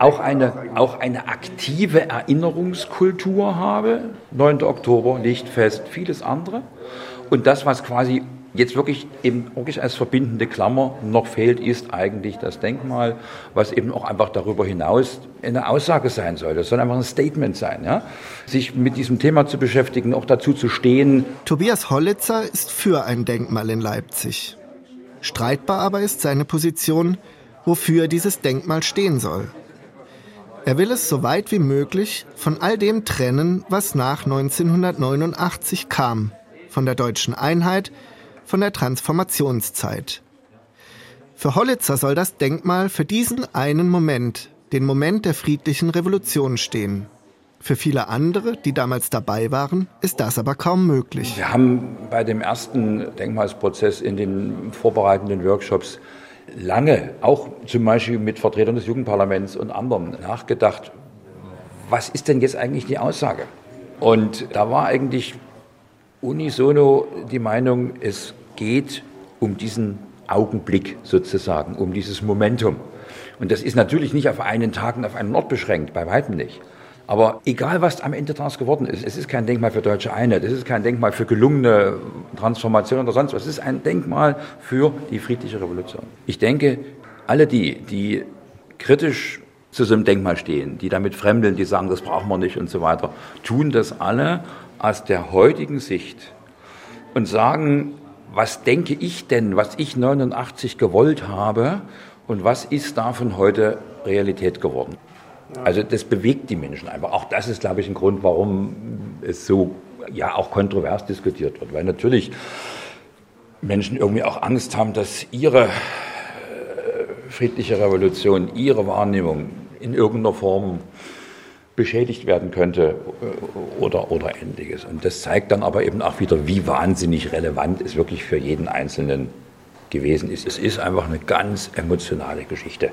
eine aktive Erinnerungskultur habe, 9. Oktober, Lichtfest, vieles andere. Und das, was quasi jetzt wirklich als verbindende Klammer noch fehlt, ist eigentlich das Denkmal, was eben auch einfach darüber hinaus eine Aussage sein soll. Das soll einfach ein Statement sein, ja? Sich mit diesem Thema zu beschäftigen, auch dazu zu stehen. Tobias Hollitzer ist für ein Denkmal in Leipzig. Streitbar aber ist seine Position, wofür dieses Denkmal stehen soll. Er will es so weit wie möglich von all dem trennen, was nach 1989 kam, von der deutschen Einheit, von der Transformationszeit. Für Hollitzer soll das Denkmal für diesen einen Moment, den Moment der friedlichen Revolution, stehen. Für viele andere, die damals dabei waren, ist das aber kaum möglich. Wir haben bei dem ersten Denkmalsprozess in den vorbereitenden Workshops lange, auch zum Beispiel mit Vertretern des Jugendparlaments und anderen, nachgedacht, was ist denn jetzt eigentlich die Aussage? Und da war eigentlich unisono die Meinung, es geht um diesen Augenblick sozusagen, um dieses Momentum. Und das ist natürlich nicht auf einen Tag und auf einen Ort beschränkt, bei weitem nicht. Aber egal, was am Ende daraus geworden ist, es ist kein Denkmal für deutsche Einheit, es ist kein Denkmal für gelungene Transformation oder sonst was, es ist ein Denkmal für die friedliche Revolution. Ich denke, alle die kritisch zu so einem Denkmal stehen, die damit fremdeln, die sagen, das brauchen wir nicht und so weiter, tun das alle aus der heutigen Sicht und sagen, was denke ich denn, was ich 89 gewollt habe und was ist davon heute Realität geworden. Also das bewegt die Menschen einfach. Auch das ist, glaube ich, ein Grund, warum es so auch kontrovers diskutiert wird. Weil natürlich Menschen irgendwie auch Angst haben, dass ihre friedliche Revolution, ihre Wahrnehmung in irgendeiner Form beschädigt werden könnte oder Ähnliches. Und das zeigt dann aber eben auch wieder, wie wahnsinnig relevant es wirklich für jeden Einzelnen gewesen ist. Es ist einfach eine ganz emotionale Geschichte.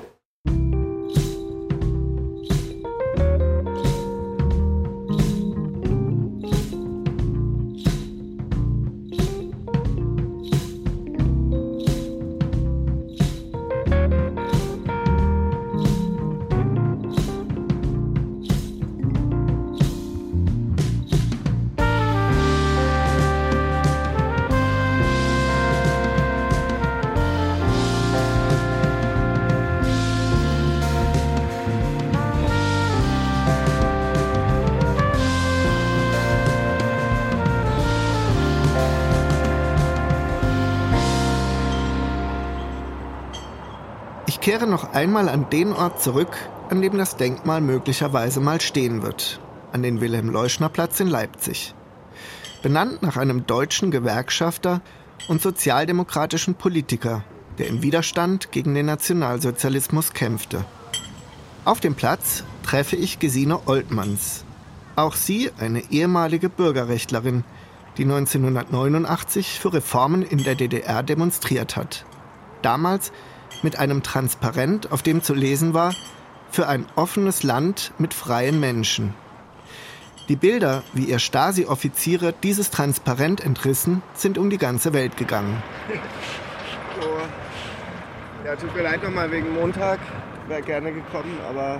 Ich kehre noch einmal an den Ort zurück, an dem das Denkmal möglicherweise mal stehen wird, an den Wilhelm-Leuschner-Platz in Leipzig. Benannt nach einem deutschen Gewerkschafter und sozialdemokratischen Politiker, der im Widerstand gegen den Nationalsozialismus kämpfte. Auf dem Platz treffe ich Gesine Oltmanns. Auch sie eine ehemalige Bürgerrechtlerin, die 1989 für Reformen in der DDR demonstriert hat. Damals mit einem Transparent, auf dem zu lesen war: für ein offenes Land mit freien Menschen. Die Bilder, wie ihr Stasi-Offiziere dieses Transparent entrissen, sind um die ganze Welt gegangen. So. Ja, tut mir leid nochmal wegen Montag. Wäre gerne gekommen, aber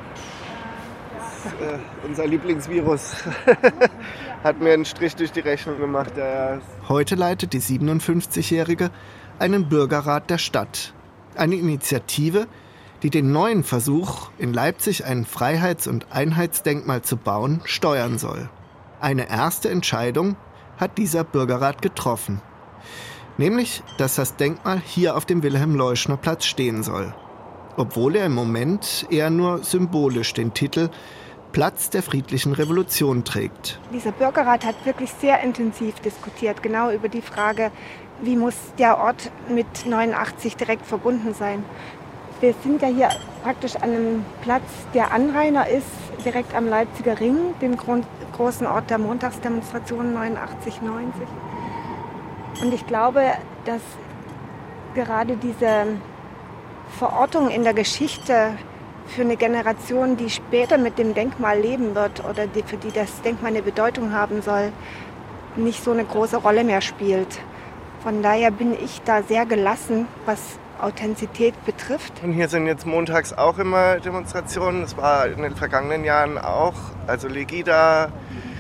unser Lieblingsvirus hat mir einen Strich durch die Rechnung gemacht. Heute leitet die 57-Jährige einen Bürgerrat der Stadt. Eine Initiative, die den neuen Versuch, in Leipzig ein Freiheits- und Einheitsdenkmal zu bauen, steuern soll. Eine erste Entscheidung hat dieser Bürgerrat getroffen. Nämlich, dass das Denkmal hier auf dem Wilhelm-Leuschner-Platz stehen soll. Obwohl er im Moment eher nur symbolisch den Titel Platz der friedlichen Revolution trägt. Dieser Bürgerrat hat wirklich sehr intensiv diskutiert, genau über die Frage, wie muss der Ort mit 89 direkt verbunden sein. Wir sind ja hier praktisch an einem Platz, der Anrainer ist, direkt am Leipziger Ring, dem großen Ort der Montagsdemonstrationen 89, 90. Und ich glaube, dass gerade diese Verortung in der Geschichte für eine Generation, die später mit dem Denkmal leben wird oder für die das Denkmal eine Bedeutung haben soll, nicht so eine große Rolle mehr spielt. Von daher bin ich da sehr gelassen, was Authentizität betrifft. Und hier sind jetzt montags auch immer Demonstrationen. Das war in den vergangenen Jahren auch. Also Legida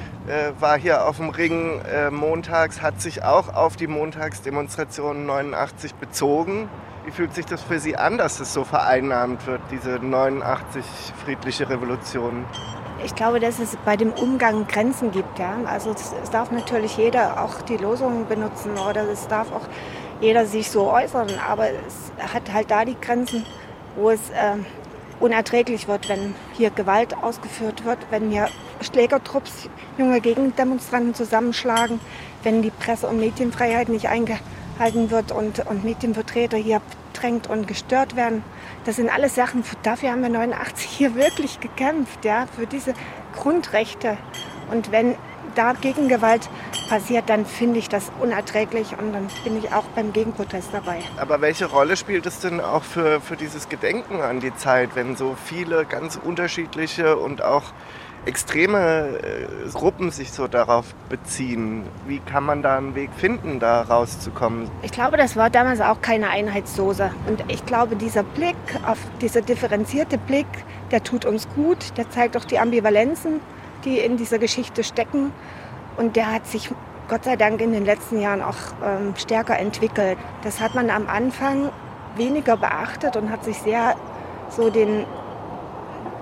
war hier auf dem Ring montags, hat sich auch auf die Montagsdemonstrationen 89 bezogen. Wie fühlt sich das für Sie an, dass es so vereinnahmt wird, diese 89 friedliche Revolution? Ich glaube, dass es bei dem Umgang Grenzen gibt. Ja? Also es darf natürlich jeder auch die Losungen benutzen oder es darf auch jeder sich so äußern. Aber es hat halt da die Grenzen, wo es unerträglich wird, wenn hier Gewalt ausgeführt wird, wenn hier Schlägertrupps junge Gegendemonstranten zusammenschlagen, wenn die Presse- und Medienfreiheit nicht eingehalten wird und Medienvertreter hier bedrängt und gestört werden. Das sind alles Sachen, dafür haben wir 89 hier wirklich gekämpft, ja, für diese Grundrechte. Und wenn da Gegengewalt passiert, dann finde ich das unerträglich und dann bin ich auch beim Gegenprotest dabei. Aber welche Rolle spielt es denn auch für dieses Gedenken an die Zeit, wenn so viele ganz unterschiedliche und auch extreme Gruppen sich so darauf beziehen? Wie kann man da einen Weg finden, da rauszukommen? Ich glaube, das war damals auch keine Einheitssoße. Und ich glaube, dieser Blick, dieser differenzierte Blick, der tut uns gut. Der zeigt auch die Ambivalenzen, die in dieser Geschichte stecken. Und der hat sich Gott sei Dank in den letzten Jahren auch stärker entwickelt. Das hat man am Anfang weniger beachtet und hat sich sehr so den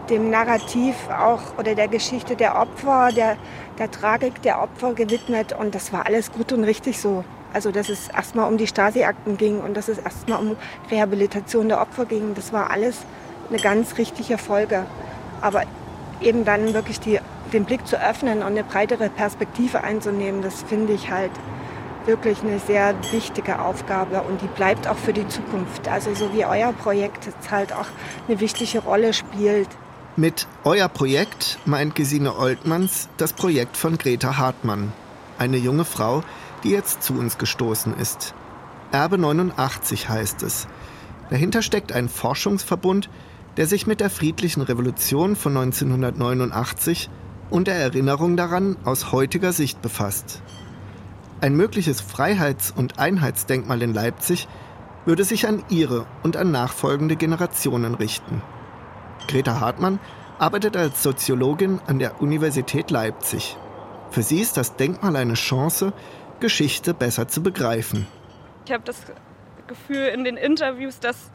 dem Narrativ auch oder der Geschichte der Opfer, der Tragik der Opfer gewidmet. Und das war alles gut und richtig so. Also dass es erstmal um die Stasi-Akten ging und dass es erstmal um Rehabilitation der Opfer ging. Das war alles eine ganz richtige Folge. Aber eben dann wirklich den Blick zu öffnen und eine breitere Perspektive einzunehmen, das finde ich halt wirklich eine sehr wichtige Aufgabe und die bleibt auch für die Zukunft. Also so wie euer Projekt jetzt halt auch eine wichtige Rolle spielt. Mit Euer Projekt meint Gesine Oltmanns das Projekt von Greta Hartmann, eine junge Frau, die jetzt zu uns gestoßen ist. Erbe 89 heißt es. Dahinter steckt ein Forschungsverbund, der sich mit der friedlichen Revolution von 1989 und der Erinnerung daran aus heutiger Sicht befasst. Ein mögliches Freiheits- und Einheitsdenkmal in Leipzig würde sich an ihre und an nachfolgende Generationen richten. Greta Hartmann arbeitet als Soziologin an der Universität Leipzig. Für sie ist das Denkmal eine Chance, Geschichte besser zu begreifen. Ich habe das Gefühl in den Interviews, dass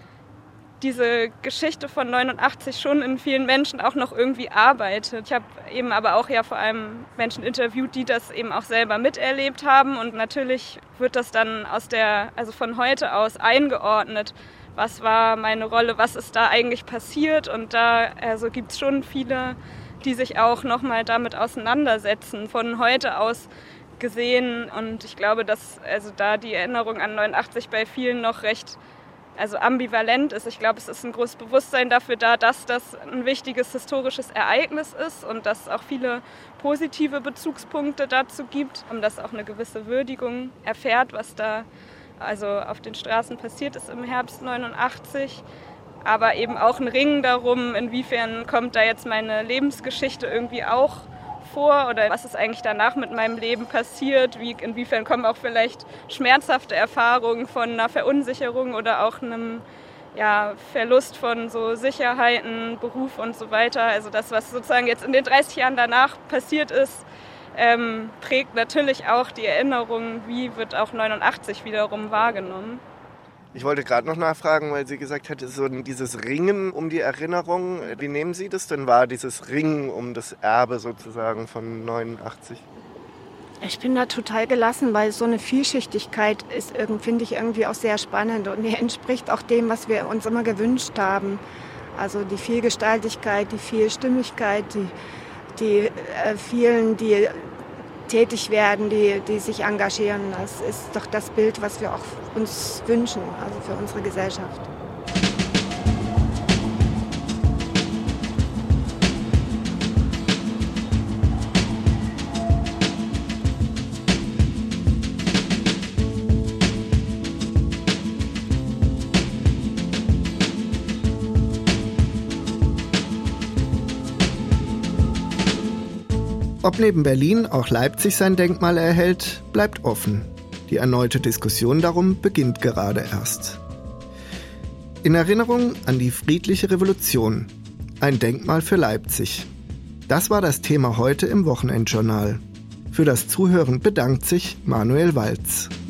diese Geschichte von 89 schon in vielen Menschen auch noch irgendwie arbeitet. Ich habe eben aber auch ja vor allem Menschen interviewt, die das eben auch selber miterlebt haben. Und natürlich wird das dann von heute aus eingeordnet. Was war meine Rolle, was ist da eigentlich passiert? Und da gibt es schon viele, die sich auch nochmal damit auseinandersetzen, von heute aus gesehen. Und ich glaube, dass da die Erinnerung an 89 bei vielen noch recht ambivalent ist. Ich glaube, es ist ein großes Bewusstsein dafür da, dass das ein wichtiges historisches Ereignis ist und dass es auch viele positive Bezugspunkte dazu gibt, um dass auch eine gewisse Würdigung erfährt, was da auf den Straßen passiert ist im Herbst 89. Aber eben auch ein Ringen darum, inwiefern kommt da jetzt meine Lebensgeschichte irgendwie auch vor oder was ist eigentlich danach mit meinem Leben passiert, inwiefern kommen auch vielleicht schmerzhafte Erfahrungen von einer Verunsicherung oder auch einem Verlust von so Sicherheiten, Beruf und so weiter. Also das, was sozusagen jetzt in den 30 Jahren danach passiert ist, prägt natürlich auch die Erinnerung, wie wird auch 89 wiederum wahrgenommen. Ich wollte gerade noch nachfragen, weil sie gesagt hatte, so dieses Ringen um die Erinnerung, wie nehmen Sie das denn wahr, dieses Ringen um das Erbe sozusagen von 89? Ich bin da total gelassen, weil so eine Vielschichtigkeit ist, finde ich, irgendwie auch sehr spannend und die entspricht auch dem, was wir uns immer gewünscht haben. Also die Vielgestaltigkeit, die Vielstimmigkeit, die vielen, die tätig werden, die sich engagieren. Das ist doch das Bild, was wir auch uns wünschen, also für unsere Gesellschaft. Ob neben Berlin auch Leipzig sein Denkmal erhält, bleibt offen. Die erneute Diskussion darum beginnt gerade erst. In Erinnerung an die friedliche Revolution. Ein Denkmal für Leipzig. Das war das Thema heute im Wochenendjournal. Für das Zuhören bedankt sich Manuel Walz.